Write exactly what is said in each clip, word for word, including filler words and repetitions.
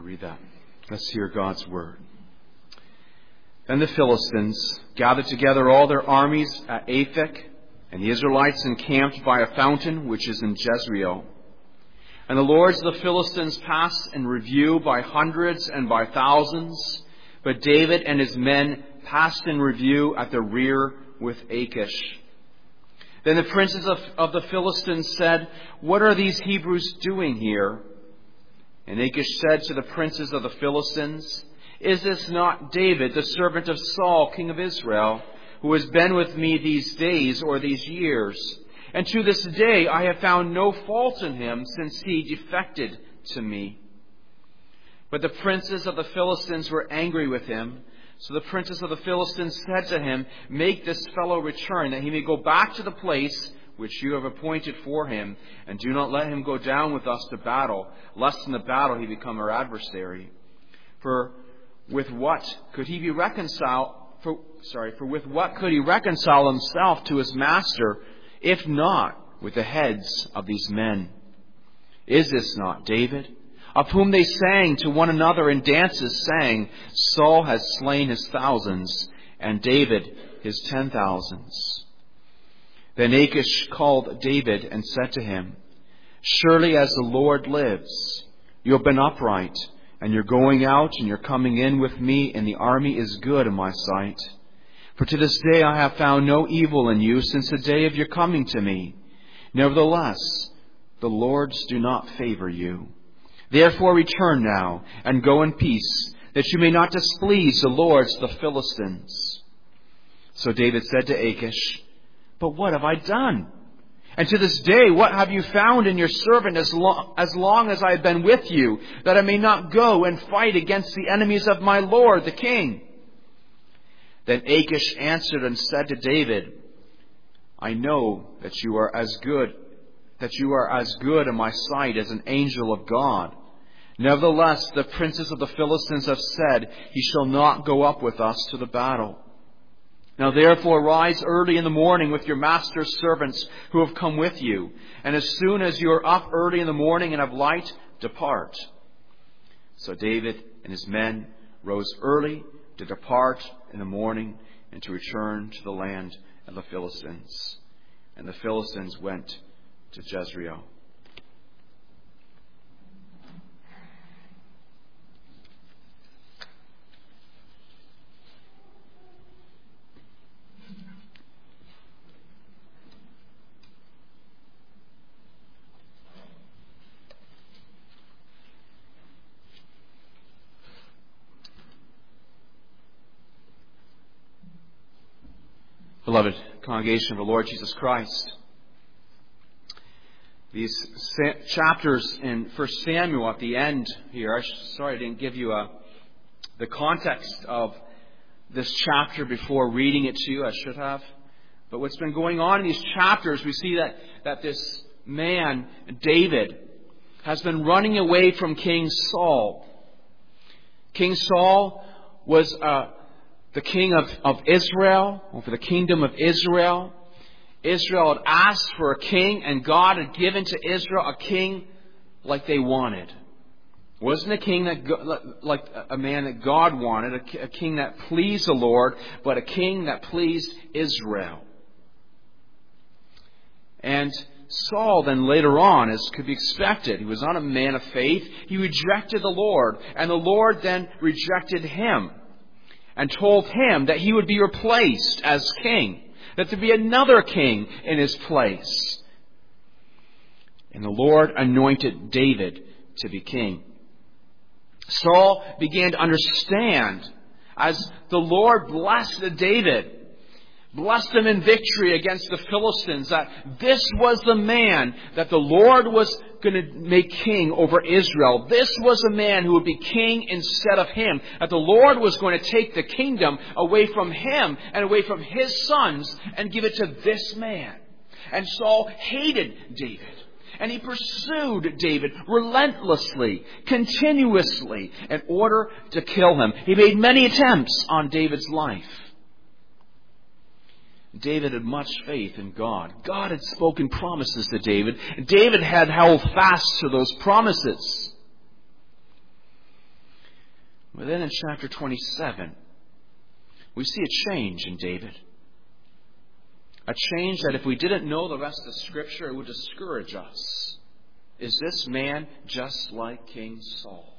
I'll read that. Let's hear God's word. Then the Philistines gathered together all their armies at Aphek, and the Israelites encamped by a fountain which is in Jezreel. And the lords of the Philistines passed in review by hundreds and by thousands, but David and his men passed in review at the rear with Achish. Then the princes of, of the Philistines said, "What are these Hebrews doing here?" And Achish said to the princes of the Philistines, "Is this not David, the servant of Saul, king of Israel, who has been with me these days or these years? And to this day I have found no fault in him since he defected to me." But the princes of the Philistines were angry with him. So the princes of the Philistines said to him, "Make this fellow return, that he may go back to the place which you have appointed for him, and do not let him go down with us to battle, lest in the battle he become our adversary. For with what could he be reconciled? For, sorry, for with what could he reconcile himself to his master, if not with the heads of these men? Is this not David, of whom they sang to one another in dances, saying, Saul has slain his thousands, and David his ten thousands?" Then Achish called David and said to him, "Surely as the Lord lives, you have been upright, and your going out and your coming in with me in the army is good in my sight. For to this day I have found no evil in you since the day of your coming to me. Nevertheless, the lords do not favor you. Therefore return now and go in peace, that you may not displease the lords of the Philistines." So David said to Achish, "But what have I done? And to this day, what have you found in your servant as long, as long as I have been with you, that I may not go and fight against the enemies of my lord, the king?" Then Achish answered and said to David, "I know that you are as good, that you are as good in my sight as an angel of God. Nevertheless, the princes of the Philistines have said, he shall not go up with us to the battle. Now therefore rise early in the morning with your master's servants who have come with you. And as soon as you are up early in the morning and have light, depart." So David and his men rose early to depart in the morning and to return to the land of the Philistines. And the Philistines went to Jezreel. Beloved congregation of the Lord Jesus Christ, these sa- chapters in First Samuel at the end here, I sh- sorry I didn't give you a, the context of this chapter before reading it to you. I should have. But what's been going on in these chapters, we see that, that this man, David, has been running away from King Saul. King Saul was a the king of, of Israel, or for the kingdom of Israel. Israel had asked for a king, and God had given to Israel a king like they wanted. It wasn't a king that, like a man that God wanted, a, a king that pleased the Lord, but a king that pleased Israel. And Saul then later on, as could be expected, he was not a man of faith. He rejected the Lord, and the Lord then rejected him, and told him that he would be replaced as king, that there be another king in his place. And the Lord anointed David to be king. Saul began to understand, as the Lord blessed David, blessed him in victory against the Philistines, that this was the man that the Lord was going to make king over Israel. This was a man who would be king instead of him. That the Lord was going to take the kingdom away from him and away from his sons and give it to this man. And Saul hated David. And he pursued David relentlessly, continuously, in order to kill him. He made many attempts on David's life. David had much faith in God. God had spoken promises to David. David had held fast to those promises. But then in chapter twenty-seven, we see a change in David. A change that if we didn't know the rest of Scripture, it would discourage us. Is this man just like King Saul?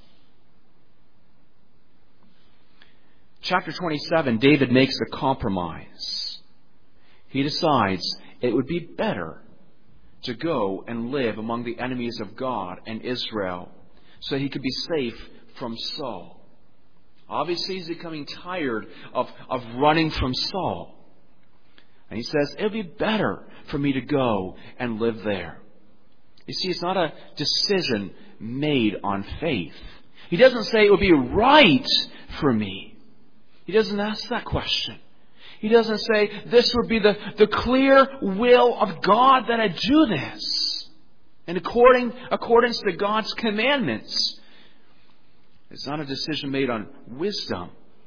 Chapter twenty-seven, David makes a compromise. He decides it would be better to go and live among the enemies of God and Israel so he could be safe from Saul. Obviously, he's becoming tired of, of running from Saul. And he says, it would be better for me to go and live there. You see, it's not a decision made on faith. He doesn't say it would be right for me. He doesn't ask that question. He doesn't say this would be the, the clear will of God that I do this. And according accordance to God's commandments. It's not a decision made on wisdom.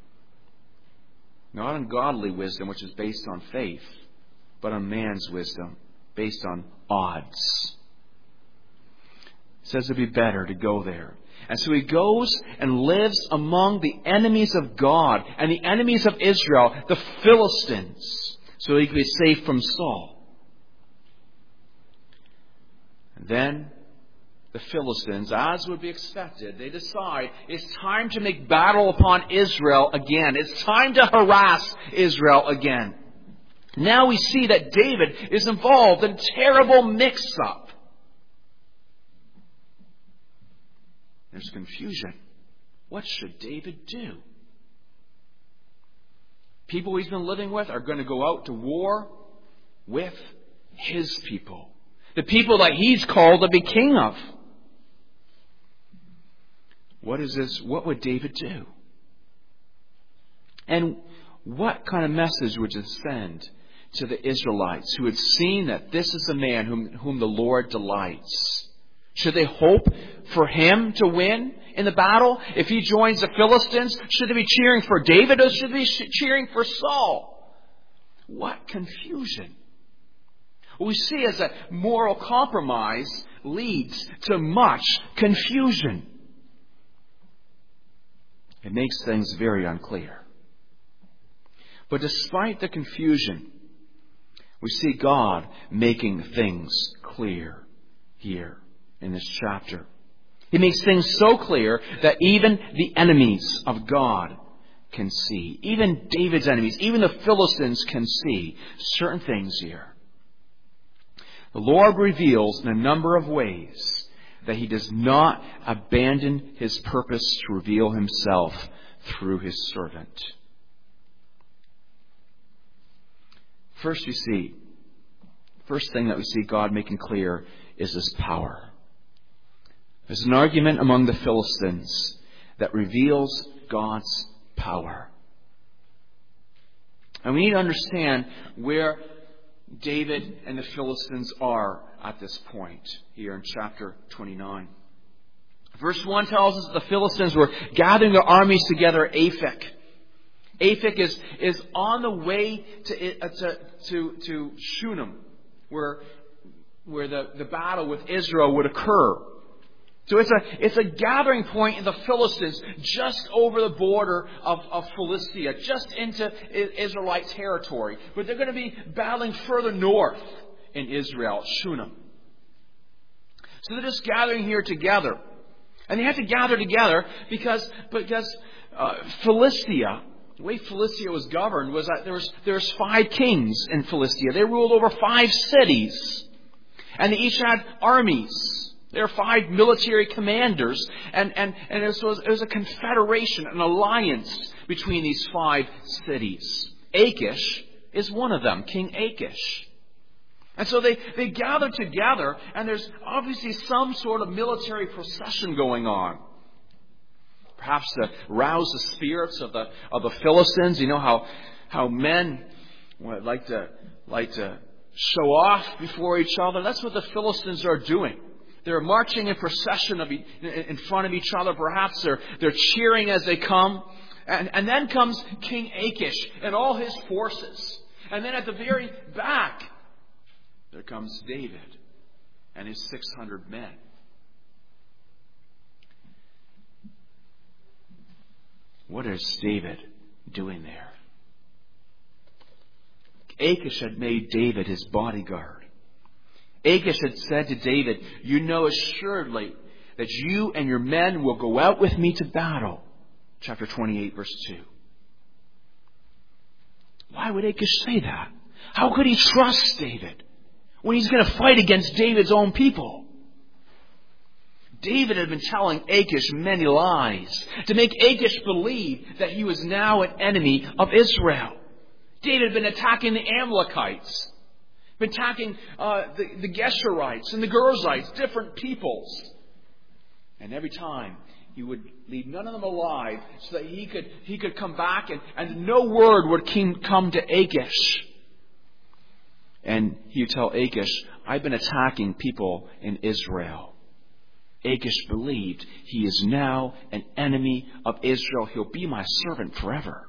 Not on godly wisdom, which is based on faith, but on man's wisdom, based on odds. It says it'd be better to go there. And so he goes and lives among the enemies of God and the enemies of Israel, the Philistines, so he could be safe from Saul. And then the Philistines, as would be expected, they decide it's time to make battle upon Israel again. It's time to harass Israel again. Now we see that David is involved in a terrible mix-up. There's confusion. What should David do? People he's been living with are going to go out to war with his people. The people that he's called to be king of. What is this? What would David do? And what kind of message would it send to the Israelites who had seen that this is a man whom, whom the Lord delights? Should they hope for him to win in the battle? If he joins the Philistines, should they be cheering for David or should they be cheering for Saul? What confusion. What we see as a moral compromise leads to much confusion. It makes things very unclear. But despite the confusion, we see God making things clear here in this chapter. He makes things so clear that even the enemies of God can see. Even David's enemies, even the Philistines can see certain things here. The Lord reveals in a number of ways that He does not abandon His purpose to reveal Himself through His servant. First, you see, first thing that we see God making clear is His power. There's an argument among the Philistines that reveals God's power. And we need to understand where David and the Philistines are at this point here in chapter twenty-nine. Verse one tells us that the Philistines were gathering their armies together at Aphek. Aphek is, is on the way to, to, to, to Shunem, where, where the, the battle with Israel would occur. So it's a, it's a gathering point in the Philistines just over the border of, of Philistia, just into Israelite territory. But they're going to be battling further north in Israel, Shunem. So they're just gathering here together. And they have to gather together because, because uh, Philistia, the way Philistia was governed was that there was, there was five kings in Philistia. They ruled over five cities. And they each had armies. There are five military commanders, and, and, and it, was, it was a confederation, an alliance between these five cities. Achish is one of them, King Achish. And so they, they gather together, and there's obviously some sort of military procession going on. Perhaps to rouse the spirits of the of the Philistines. You know how how men like to like to show off before each other. That's what the Philistines are doing. They're marching in procession of e- in front of each other. Perhaps they're they're cheering as they come. And, and then comes King Achish and all his forces. And then at the very back, there comes David and his six hundred men. What is David doing there? Achish had made David his bodyguard. Achish had said to David, you know assuredly that you and your men will go out with me to battle. Chapter twenty-eight, verse two. Why would Achish say that? How could he trust David when he's going to fight against David's own people? David had been telling Achish many lies to make Achish believe that he was now an enemy of Israel. David had been attacking the Amalekites, been attacking uh, the, the Geshurites and the Girzites, different peoples. And every time he would leave none of them alive so that he could he could come back and, and no word would come to Achish. And he would tell Achish, I've been attacking people in Israel. Achish believed he is now an enemy of Israel. He'll be my servant forever.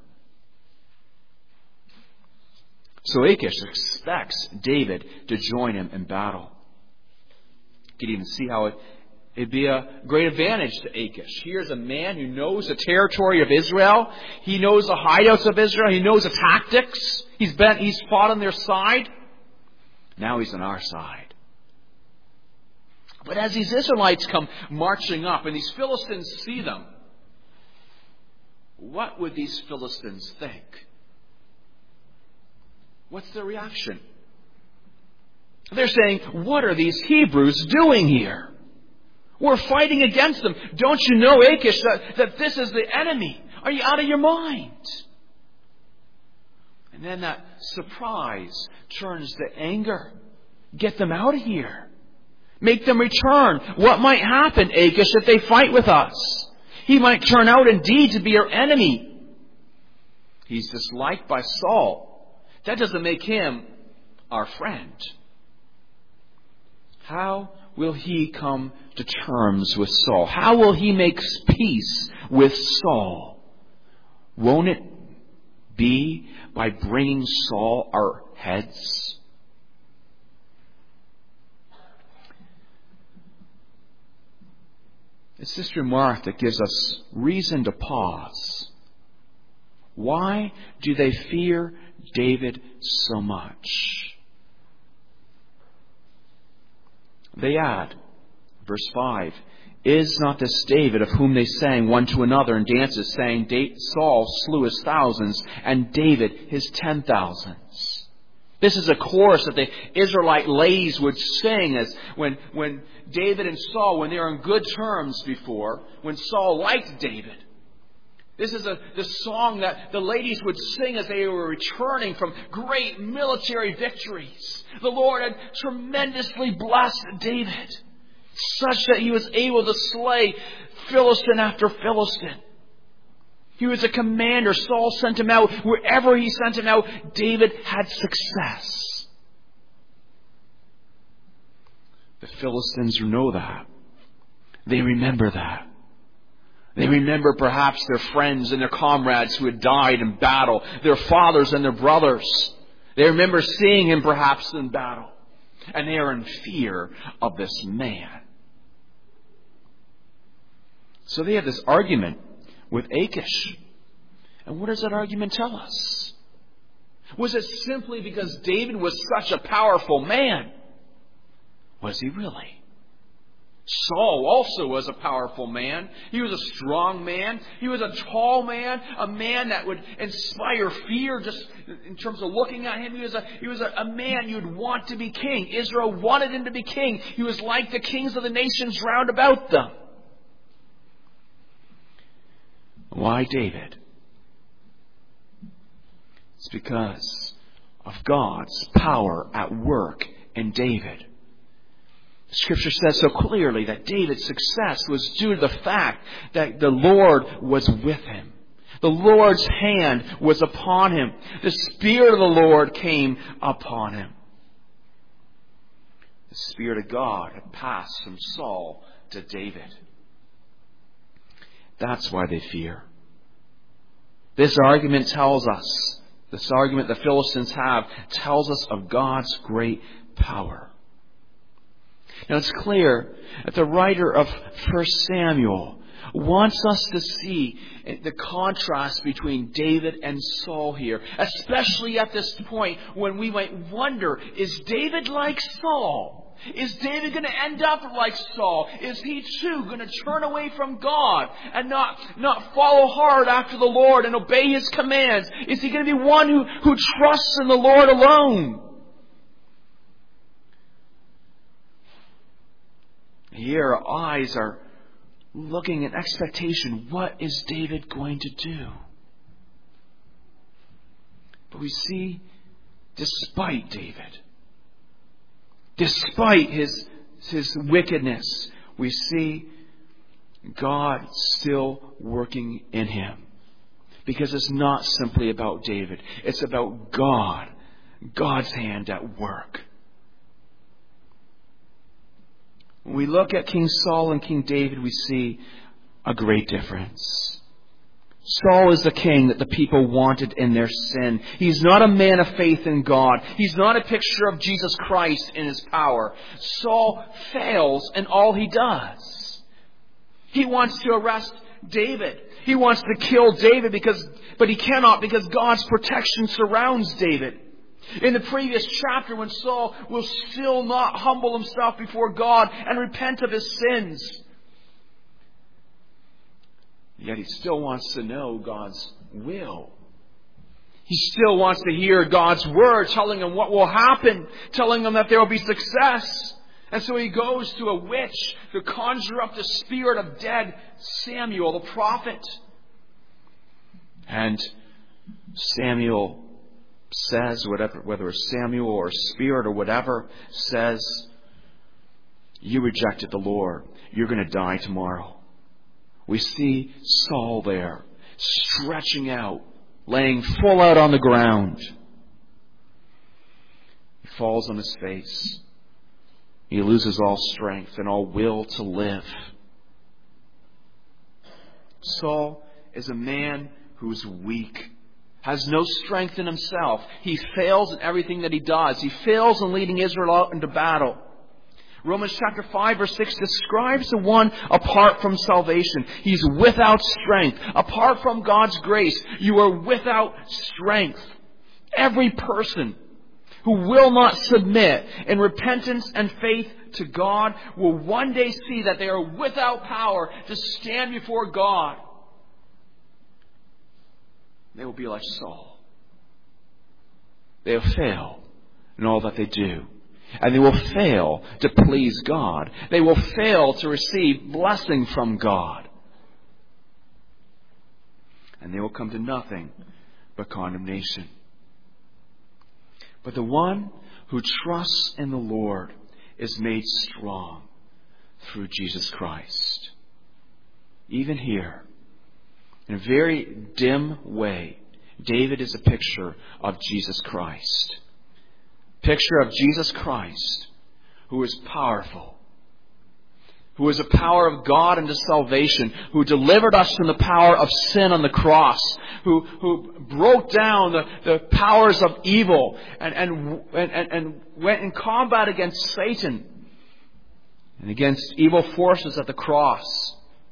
So Achish expects David to join him in battle. You can even see how it, it'd be a great advantage to Achish. Here's a man who knows the territory of Israel. He knows the hideouts of Israel. He knows the tactics. He's been, he's fought on their side. Now he's on our side. But as these Israelites come marching up and these Philistines see them, what would these Philistines think? What's their reaction? They're saying, what are these Hebrews doing here? We're fighting against them. Don't you know, Achish, that, that this is the enemy? Are you out of your mind? And then that surprise turns to anger. Get them out of here. Make them return. What might happen, Achish, if they fight with us? He might turn out indeed to be our enemy. He's disliked by Saul. That doesn't make him our friend. How will he come to terms with Saul? How will he make peace with Saul? Won't it be by bringing Saul our heads? It's this remark that gives us reason to pause. Why do they fear David so much? They add, verse five, is not this David of whom they sang one to another in dances, saying, Saul slew his thousands and David his ten thousands. This is a chorus that the Israelite ladies would sing as when, when David and Saul, when they were on good terms before, when Saul liked David. This is a the song that the ladies would sing as they were returning from great military victories. The Lord had tremendously blessed David, such that he was able to slay Philistine after Philistine. He was a commander. Saul sent him out. Wherever he sent him out, David had success. The Philistines know that. They remember that. They remember perhaps their friends and their comrades who had died in battle, their fathers and their brothers. They remember seeing him perhaps in battle. And they are in fear of this man. So they have this argument with Achish. And what does that argument tell us? Was it simply because David was such a powerful man? Was he really? Saul also was a powerful man. He was a strong man. He was a tall man, a man that would inspire fear just in terms of looking at him. He was a, he was a, a man you'd want to be king. Israel wanted him to be king. He was like the kings of the nations round about them. Why David? It's because of God's power at work in David. Scripture says so clearly that David's success was due to the fact that the Lord was with him. The Lord's hand was upon him. The Spirit of the Lord came upon him. The Spirit of God had passed from Saul to David. That's why they fear. This argument tells us, this argument the Philistines have, tells us of God's great power. Now it's clear that the writer of First Samuel wants us to see the contrast between David and Saul here, especially at this point when we might wonder, is David like Saul? Is David going to end up like Saul? Is he too going to turn away from God and not, not follow hard after the Lord and obey His commands? Is he going to be one who, who trusts in the Lord alone? Here our eyes are looking in expectation. What is David going to do? But we see, despite David, despite his, his wickedness, we see God still working in him. Because it's not simply about David. It's about God. God's hand at work. When we look at King Saul and King David, we see a great difference. Saul is the king that the people wanted in their sin. He's not a man of faith in God. He's not a picture of Jesus Christ in His power. Saul fails in all he does. He wants to arrest David. He wants to kill David, because, but he cannot because God's protection surrounds David. In the previous chapter, when Saul will still not humble himself before God and repent of his sins, yet he still wants to know God's will. He still wants to hear God's word telling him what will happen, telling him that there will be success. And so he goes to a witch to conjure up the spirit of dead Samuel, the prophet. And Samuel says, whatever, whether it's Samuel or spirit or whatever, says, you rejected the Lord. You're going to die tomorrow. We see Saul there, stretching out, laying full out on the ground. He falls on his face. He loses all strength and all will to live. Saul is a man who is weak, has no strength in himself. He fails in everything that he does. He fails in leading Israel out into battle. Romans chapter five verse six describes the one apart from salvation. He's without strength. Apart from God's grace, you are without strength. Every person who will not submit in repentance and faith to God will one day see that they are without power to stand before God. They will be like Saul. They will fail in all that they do. And they will fail to please God. They will fail to receive blessing from God. And they will come to nothing but condemnation. But the one who trusts in the Lord is made strong through Jesus Christ. Even here, in a very dim way, David is a picture of Jesus Christ. Picture of Jesus Christ, who is powerful, who is a power of God unto salvation, who delivered us from the power of sin on the cross, who, who broke down the, the powers of evil and, and, and, and went in combat against Satan and against evil forces at the cross.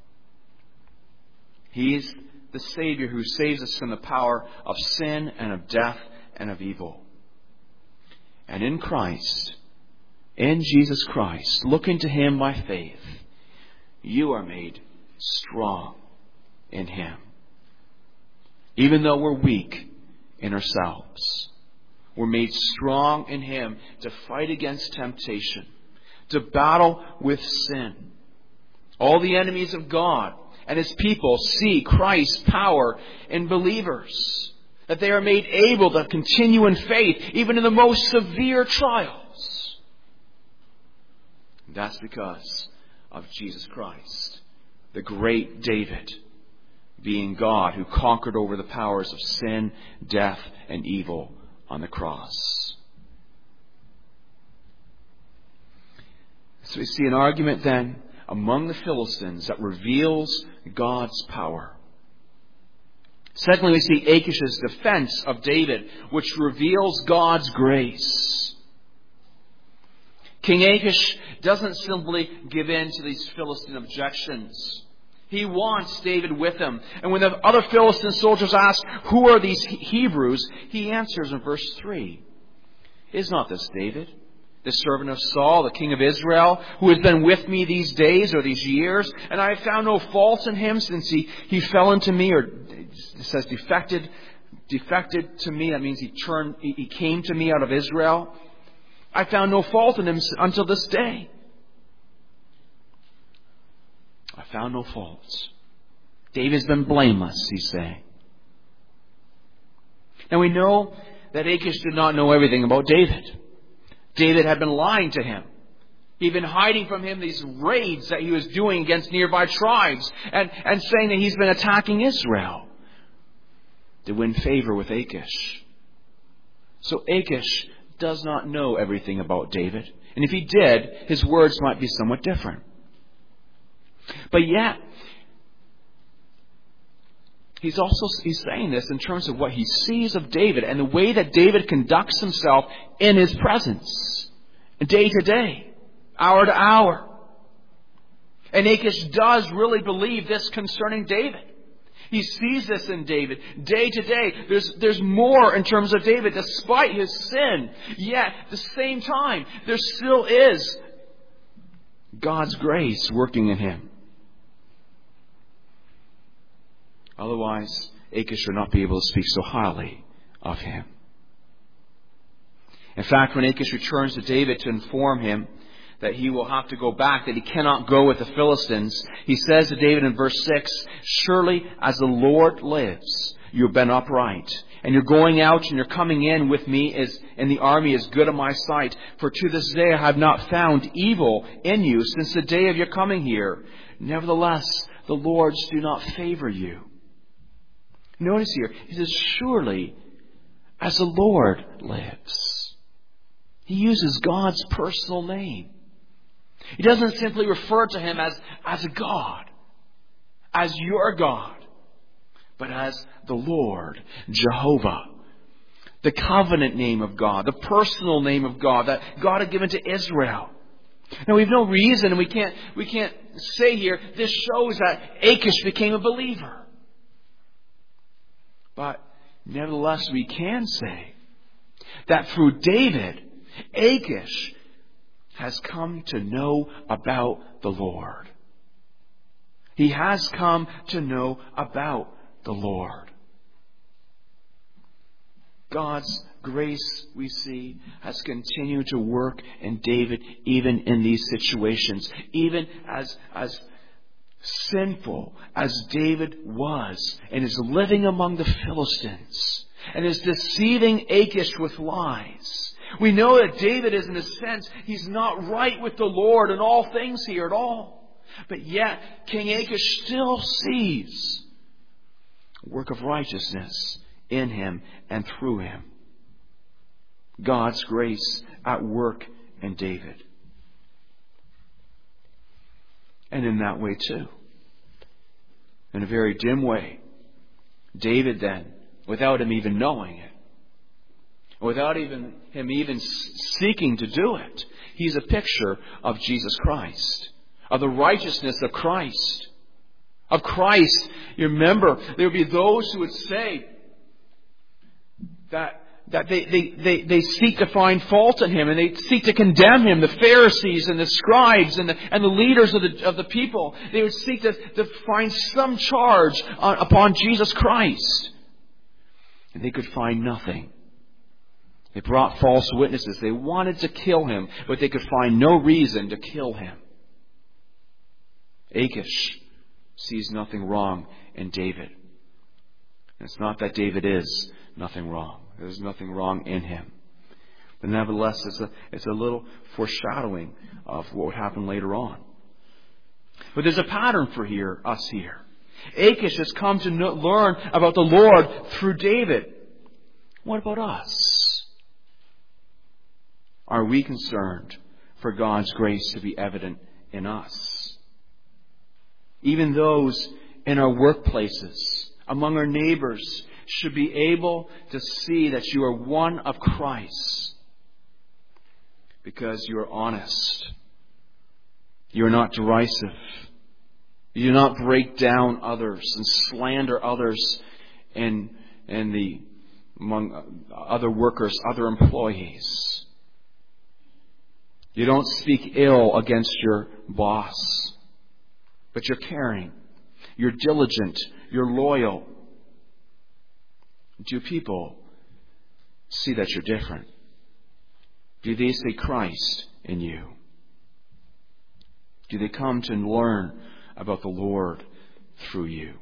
He's the Savior who saves us from the power of sin and of death and of evil. And in Christ, in Jesus Christ, looking to Him by faith, you are made strong in Him. Even though we're weak in ourselves, we're made strong in Him to fight against temptation, to battle with sin. All the enemies of God and His people see Christ's power in believers, that they are made able to continue in faith even in the most severe trials. That's because of Jesus Christ, the great David, being God who conquered over the powers of sin, death, and evil on the cross. So we see an argument then among the Philistines that reveals God's power. Secondly, we see Achish's defense of David, which reveals God's grace. King Achish doesn't simply give in to these Philistine objections. He wants David with him. And when the other Philistine soldiers ask, who are these Hebrews? He answers in verse three. Is not this David, the servant of Saul, the king of Israel, who has been with me these days or these years? And I have found no fault in him since he, he fell into me, or it says defected, defected to me. That means he turned, he, he came to me out of Israel. I found no fault in him until this day. I found no faults. David's been blameless, he's saying. Now we know that Achish did not know everything about David. David had been lying to him. He'd been hiding from him these raids that he was doing against nearby tribes and, and saying that he's been attacking Israel to win favor with Achish. So Achish does not know everything about David. And if he did, his words might be somewhat different. But yet, he's also he's saying this in terms of what he sees of David and the way that David conducts himself in his presence, day to day, hour to hour. And Achish does really believe this concerning David. He sees this in David day to day. There's, there's more in terms of David despite his sin. Yet, at the same time, there still is God's grace working in him. Otherwise, Achish would not be able to speak so highly of him. In fact, when Achish returns to David to inform him that he will have to go back, that he cannot go with the Philistines, he says to David in verse six, surely as the Lord lives, you have been upright, and your going out and your coming in with me is in the army is good in my sight. For to this day I have not found evil in you since the day of your coming here. Nevertheless, the Lords do not favor you. Notice here, he says, surely as the Lord lives. He uses God's personal name. He doesn't simply refer to him as, as a God, as your God, but as the Lord, Jehovah. The covenant name of God, the personal name of God that God had given to Israel. Now we have no reason, and we can't, we can't say here, this shows that Achish became a believer. But nevertheless, we can say that through David, Achish has come to know about the Lord. He has come to know about the Lord. God's grace, we see, has continued to work in David even in these situations. Even as, as sinful as David was and is living among the Philistines and is deceiving Achish with lies. We know that David is, in a sense, he's not right with the Lord in all things here at all. But yet, King Achish still sees a work of righteousness in him and through him. God's grace at work in David. And in that way too. In a very dim way. David then, without him even knowing it, without even him even seeking to do it, he's a picture of Jesus Christ. Of the righteousness of Christ. Of Christ. You remember, there would be those who would say that That they, they, they, they seek to find fault in him and they seek to condemn him. The Pharisees and the scribes and the, and the leaders of the, of the people. They would seek to, to find some charge on, upon Jesus Christ. And they could find nothing. They brought false witnesses. They wanted to kill him, but they could find no reason to kill him. Achish sees nothing wrong in David. And it's not that David is nothing wrong. There's nothing wrong in him. But nevertheless, it's a, it's a little foreshadowing of what would happen later on. But there's a pattern for here, us here. Achish has come to know, learn about the Lord through David. What about us? Are we concerned for God's grace to be evident in us? Even those in our workplaces, among our neighbors, should be able to see that you are one of Christ. because you're honest. You're not derisive. You do not break down others and slander others and, and the, among other workers, other employees. You don't speak ill against your boss, but you're caring. You're diligent. You're loyal. Do people see that you're different? Do they see Christ in you? Do they come to learn about the Lord through you?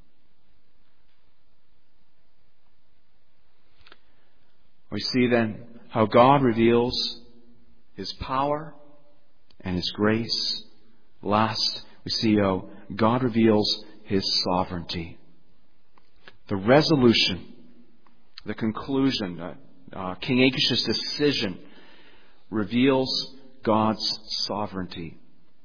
We see then how God reveals His power and His grace. Last, we see how God reveals His sovereignty. The resolution, the conclusion, uh, uh, King Achish's decision reveals God's sovereignty.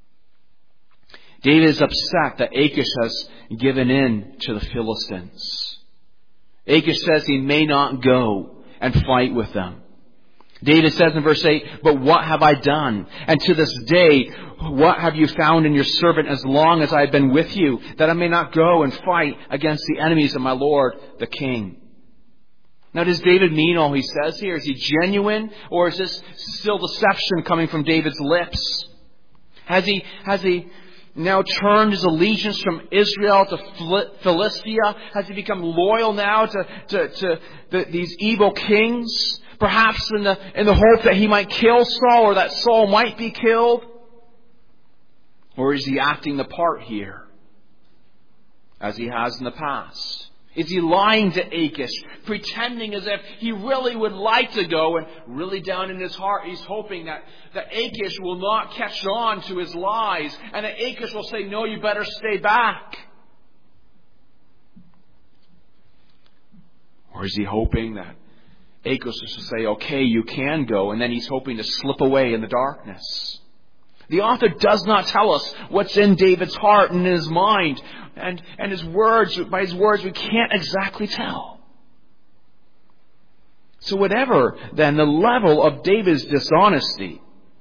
David is upset that Achish has given in to the Philistines. Achish says he may not go and fight with them. David says in verse eight, "But what have I done? And to this day, what have you found in your servant as long as I have been with you, that I may not go and fight against the enemies of my Lord, the king?" Now, does David mean all he says here? Is he genuine? Or is this still deception coming from David's lips? Has he, has he now turned his allegiance from Israel to Philistia? Has he become loyal now to, to, to the, these evil kings? Perhaps in the, in the hope that he might kill Saul, or that Saul might be killed? Or is he acting the part here, as he has in the past? Is he lying to Achish, pretending as if he really would like to go, and really down in his heart he's hoping that, that Achish will not catch on to his lies, and that Achish will say, "No, you better stay back"? Or is he hoping that Achish will say, "Okay, you can go," and then he's hoping to slip away in the darkness? The author does not tell us what's in David's heart and in his mind. And, and his words, by his words, we can't exactly tell. So whatever, then, the level of David's dishonesty,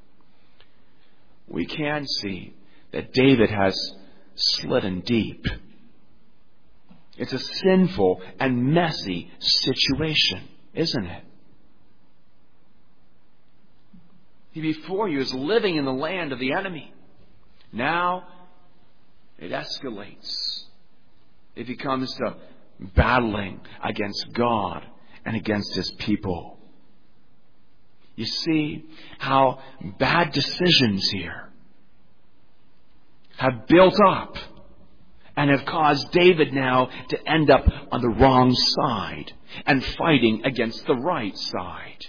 we can see that David has slidden deep. It's a sinful and messy situation, isn't it? He before you is living in the land of the enemy. Now it escalates. It becomes to battling against God and against His people. You see how bad decisions here have built up and have caused David now to end up on the wrong side and fighting against the right side.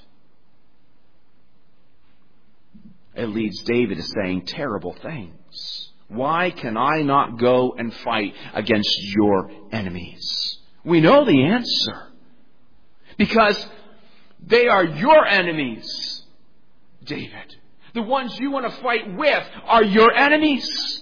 It leads David to saying terrible things. Why can I not go and fight against your enemies? We know the answer. Because they are your enemies, David. The ones you want to fight with are your enemies.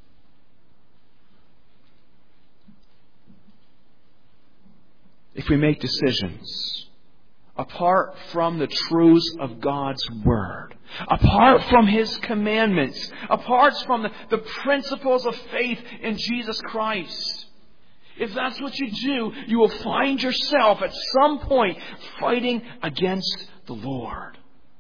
If we make decisions apart from the truths of God's Word, apart from His commandments, apart from the, the principles of faith in Jesus Christ, if that's what you do, you will find yourself at some point fighting against the Lord.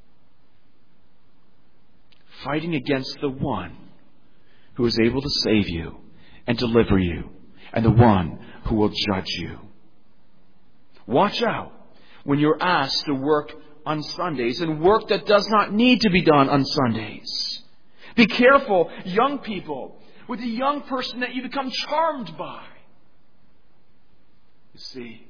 Fighting against the one who is able to save you and deliver you, and the one who will judge you. Watch out when you're asked to work on Sundays, and work that does not need to be done on Sundays. Be careful, young people, with the young person that you become charmed by. You see,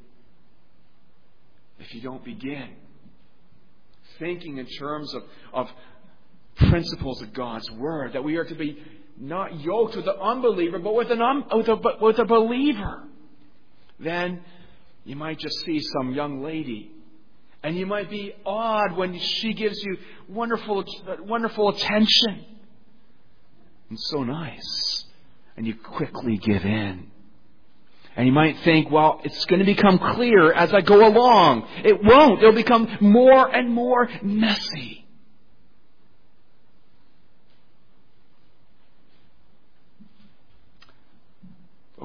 if you don't begin thinking in terms of, of principles of God's Word, that we are to be not yoked with the unbeliever, but with, an un, with, a, with a believer, then you might just see some young lady, and you might be awed when she gives you wonderful, wonderful attention. And so nice. And you quickly give in. And you might think, well, it's going to become clear as I go along. It won't. It'll become more and more messy.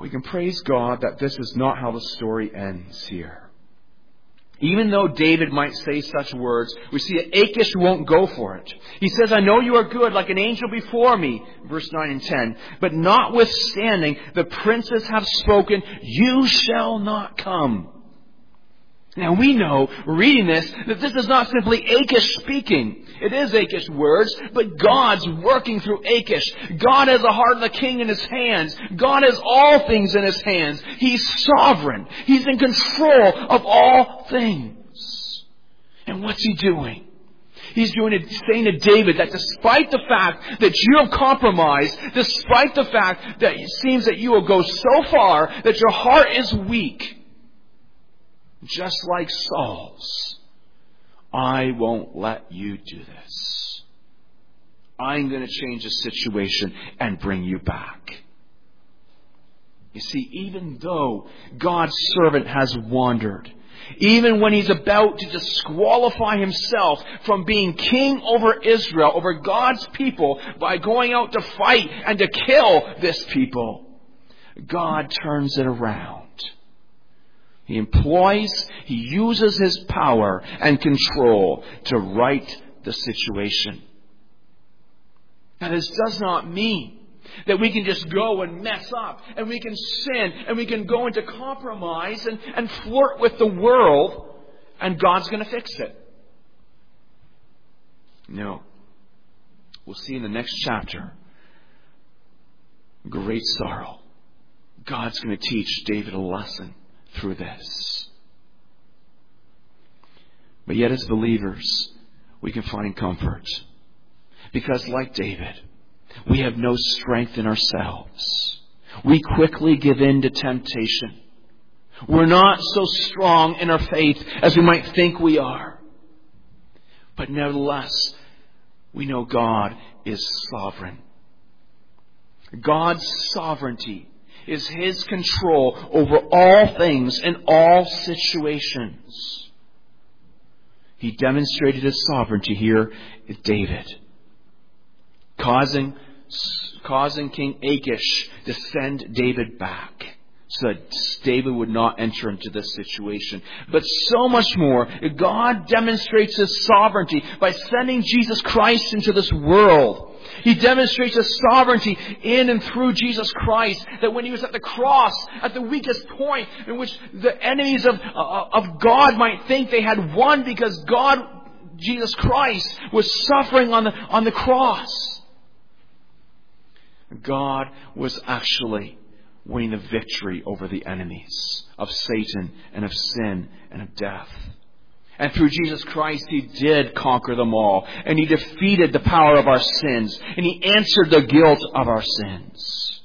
we can praise God that this is not how the story ends here. Even though David might say such words, we see that Achish won't go for it. He says, I know you are good, like an angel before me, verse nine and ten. But notwithstanding, the princes have spoken, you shall not come. Now we know, reading this, that this is not simply Achish speaking. It is Achish's words, but God's working through Achish. God has the heart of the king in His hands. God has all things in His hands. He's sovereign. He's in control of all things. And what's He doing? He's doing it, saying to David that despite the fact that you have compromised, despite the fact that it seems that you will go so far that your heart is weak, just like Saul's, I won't let you do this. I'm going to change the situation and bring you back. You see, even though God's servant has wandered, even when he's about to disqualify himself from being king over Israel, over God's people, by going out to fight and to kill this people, God turns it around. He employs, he uses his power and control to right the situation. Now, this does not mean that we can just go and mess up and we can sin and we can go into compromise and, and flirt with the world and God's going to fix it. No. We'll see in the next chapter, great sorrow. God's going to teach David a lesson through this. But yet as believers, we can find comfort. Because like David, we have no strength in ourselves. We quickly give in to temptation. We're not so strong in our faith as we might think we are. But nevertheless, we know God is sovereign. God's sovereignty is His control over all things in all situations. He demonstrated His sovereignty here with David, causing, causing King Achish to send David back so that David would not enter into this situation. But so much more, God demonstrates His sovereignty by sending Jesus Christ into this world. He demonstrates His sovereignty in and through Jesus Christ, that when He was at the cross, at the weakest point in which the enemies of, uh, of God might think they had won because God, Jesus Christ, was suffering on the, on the cross, God was actually winning the victory over the enemies of Satan and of sin and of death. And through Jesus Christ, He did conquer them all. And He defeated the power of our sins. And He answered the guilt of our sins.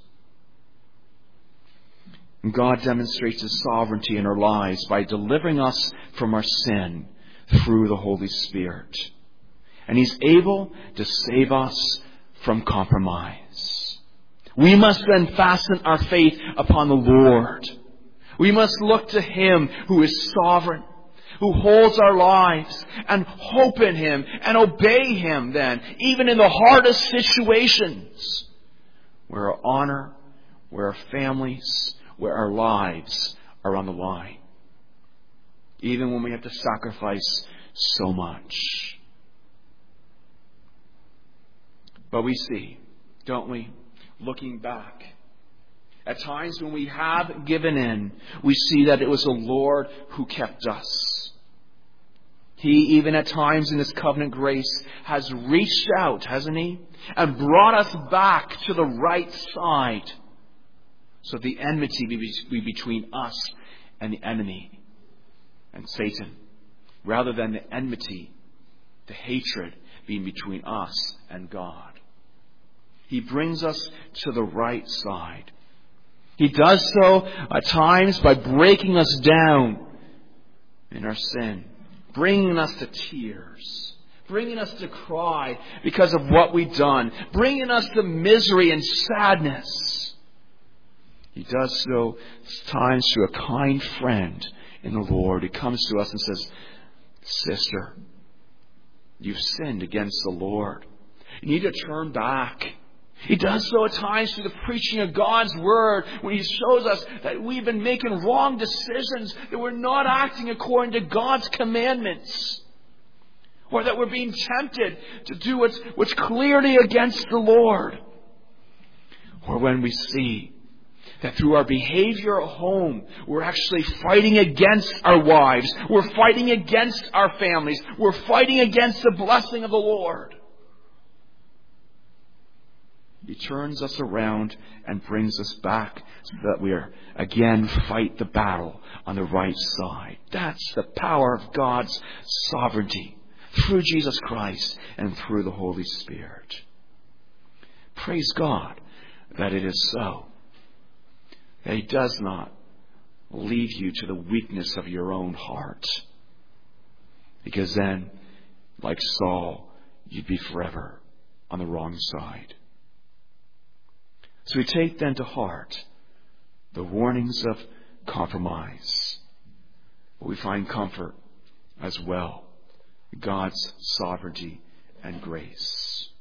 And God demonstrates His sovereignty in our lives by delivering us from our sin through the Holy Spirit. And He's able to save us from compromise. We must then fasten our faith upon the Lord. We must look to Him who is sovereign, who holds our lives, and hope in Him and obey Him then, even in the hardest situations, where our honor, where our families, where our lives are on the line. Even when we have to sacrifice so much. But we see, don't we, looking back, at times when we have given in, we see that it was the Lord who kept us. He, even at times in His covenant grace, has reached out, hasn't He? And brought us back to the right side. So the enmity be between us and the enemy and Satan. Rather than the enmity, the hatred being between us and God. He brings us to the right side. He does so at times by breaking us down in our sin. Bringing us to tears. Bringing us to cry because of what we've done. Bringing us to misery and sadness. He does so at times through a kind friend in the Lord. He comes to us and says, sister, you've sinned against the Lord. You need to turn back. He does so at times through the preaching of God's Word, when He shows us that we've been making wrong decisions, that we're not acting according to God's commandments, or that we're being tempted to do what's, what's clearly against the Lord. Or when we see that through our behavior at home, we're actually fighting against our wives, we're fighting against our families, we're fighting against the blessing of the Lord. He turns us around and brings us back so that we are again fight the battle on the right side. That's the power of God's sovereignty through Jesus Christ and through the Holy Spirit. Praise God that it is so. That He does not leave you to the weakness of your own heart. Because then, like Saul, you'd be forever on the wrong side. So we take then to heart the warnings of compromise. But we find comfort as well. God's sovereignty and grace.